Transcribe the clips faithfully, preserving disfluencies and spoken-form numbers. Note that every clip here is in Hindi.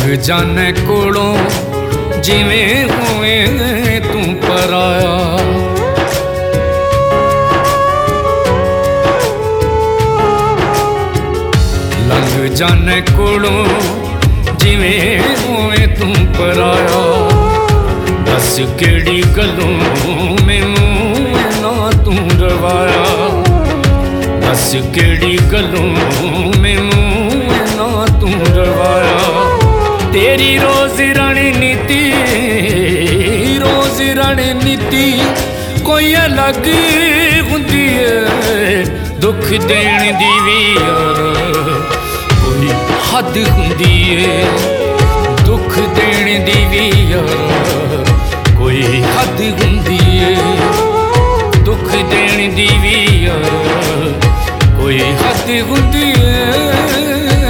जाने कोलों जिवें होवे तू पराया। लंघ जाने कोलों जिवें होवे तू पराया। दस केड़ी गलों मैनू ना तू रवाया। दस केड़ी गलों मैनू ना तू रवाया। तेरी रोज रणनीति रोज रणनीति कोई अलग हुंदी है। दुख देण दी भी यार कोई हद हुंदी है। दुख देण दी भी यार कोई हद हुंदी है। दुख देण दी भी यार कोई हद हुंदी है।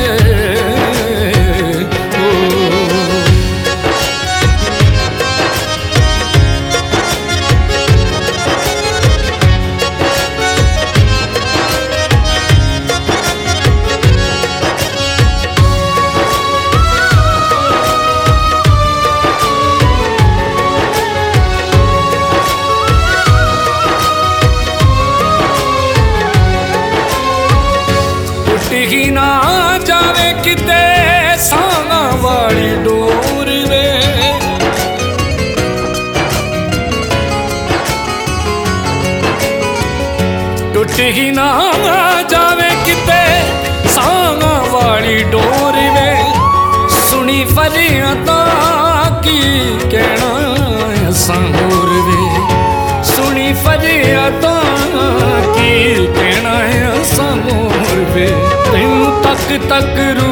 ही ना जावे किते सांगा वाली डोर वे। टुट ही ना जावे किते सांगा वाली डोर वे। सुनी फरियादा की कहना असां होर वे। सुनी फरियादा की कहना असां होर वे। तेनू तक तक रू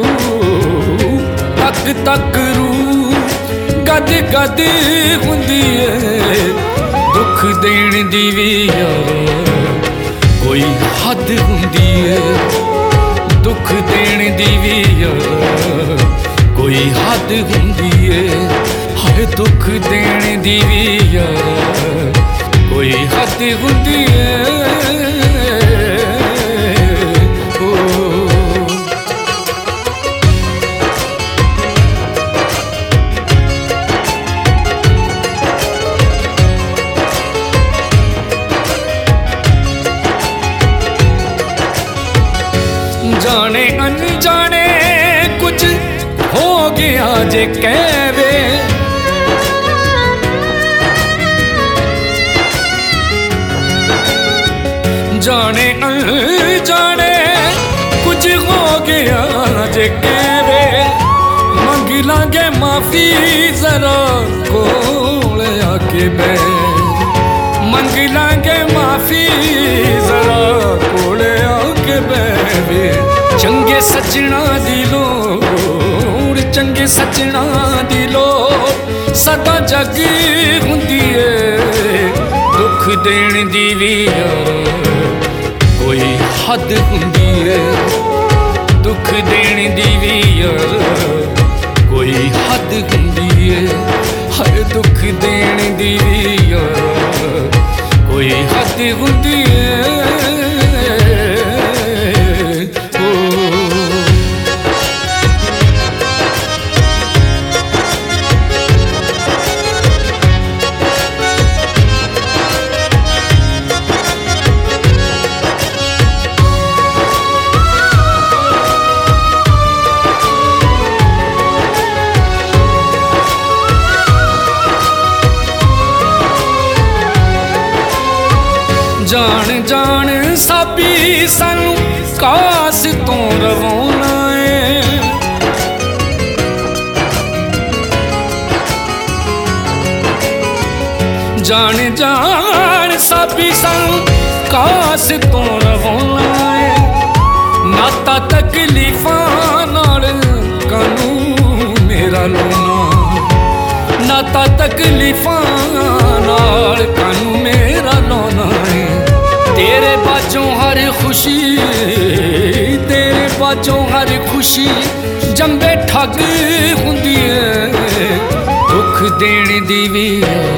तक तक रू गद गद हुंदी है। दुख देण दी भी यार कोई हद हुंदी है। दुख देण दी भी यार कोई हद हुंदी है। हाय दुख देण दी भी यार कोई हद हुंदी है। जाने अनजाने कुछ हो गया जे कहवे। जाने अनजाने कुछ हो गया जे कहवे। मंग लांगे माफी जरा कोल आके बै। मंग लांगे माफी जरा कोल आके बै। चंगे सजना दी लोड़ चंगे सजना दी लोड़ सदा जग हुंदी है। दुख देण दी भी यार कोई हद हुंदी है। दुख देण दी भी यार कोई हद हुंदी है। हर दुख देण दी भी यार कोई हद हुंदी है। जान जान साबी सानू कास तो रवाना है। जान जान साबी सानू कास तो रवाना है। नाता तकलीफां नाल कानू मेरा लोना। नाता तकलीफां नाल कानू मेरा लोना है। तेरे बाजों हर खुशी तेरे बाजों हर खुशी जंबे ठग हुंदी है। दुख देण दी भी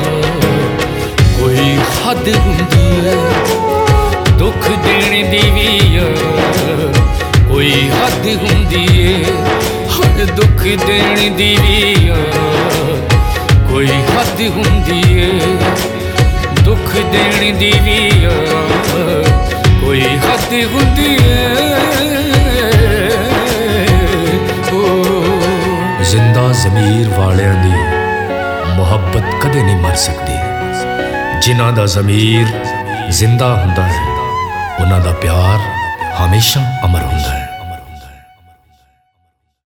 कोई हद हुंदी है। दुख देण दी भी कोई हद हुंदी है। दुख देण दी भी कोई हद हुंदी है, दुख देण दी भी कोई हद हुंदी है। जिंदा ज़मीर वालियां दी मुहब्बत कदे नहीं मर सकती। जिन्हां दा ज़मीर जिंदा हुंदा है उन्हां दा प्यार हमेशा अमर हुंदा है।